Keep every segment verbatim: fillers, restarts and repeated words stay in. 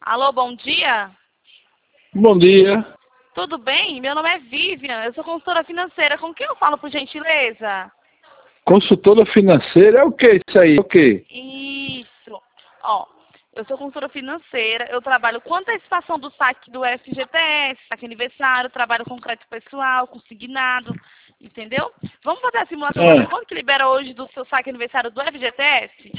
Alô, bom dia? Bom dia. Tudo bem? Meu nome é Vivian, eu sou consultora financeira. Com quem eu falo, por gentileza? Consultora financeira é o que isso aí? É o quê? Isso. Ó, eu sou consultora financeira, eu trabalho com antecipação do saque do F G T S, saque aniversário, trabalho com crédito pessoal, consignado, entendeu? Vamos fazer a simulação para ver É. quanto que libera hoje do seu saque aniversário do F G T S?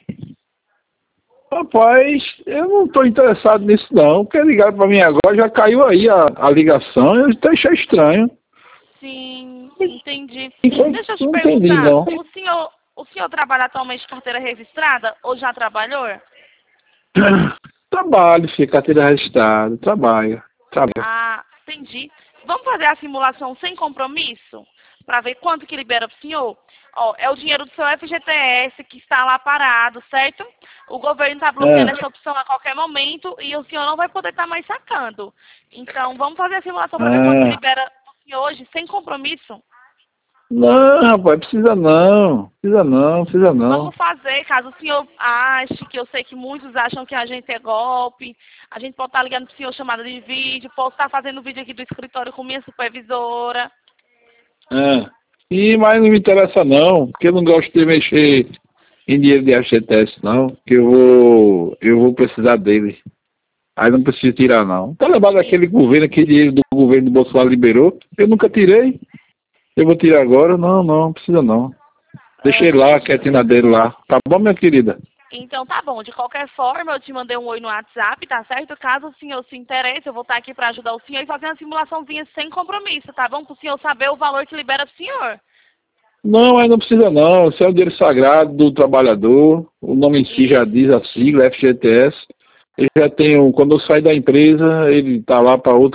Rapaz, eu não estou interessado nisso não. Porque ligaram para mim agora, já caiu aí a, a ligação, eu até achei estranho. Sim, entendi. Não, Deixa eu te não entendi perguntar, não. o senhor, o senhor trabalha atualmente de carteira registrada ou já trabalhou? Trabalho, filho, carteira registrada, trabalho, trabalho. Ah, entendi. Vamos fazer a simulação sem compromisso? Para ver quanto que libera para o senhor? Ó, é o dinheiro do seu F G T S que está lá parado, certo? O governo está bloqueando É. essa opção a qualquer momento e o senhor não vai poder estar mais sacando. Então, vamos fazer a simulação para ver quanto que Ah. libera para o senhor hoje, sem compromisso? Não, rapaz, precisa não, precisa não, precisa não. Vamos fazer, caso o senhor ache, que eu sei que muitos acham que a gente é golpe, a gente pode estar ligando para o senhor chamada de vídeo, posso estar fazendo vídeo aqui do escritório com minha supervisora. É. E, mas não me interessa não, porque eu não gosto de mexer em dinheiro de F G T S não, que eu vou, eu vou precisar dele. Aí não precisa tirar não. Tá lembrado daquele governo, aquele dinheiro do governo do Bolsonaro liberou? Eu nunca tirei. Eu vou tirar agora? Não, não, não precisa não. Deixei lá, quietinho na dele lá. Tá bom, minha querida? Então tá bom, de qualquer forma eu te mandei um oi no WhatsApp, tá certo? Caso o senhor se interesse, eu vou estar aqui para ajudar o senhor e fazer uma simulaçãozinha sem compromisso, tá bom? Para o senhor saber o valor que libera pro senhor. Não, aí não precisa não. Isso é o dinheiro sagrado do trabalhador. O nome em si já diz a sigla, F G T S. Eu já tenho, quando eu sair da empresa, ele tá lá para outro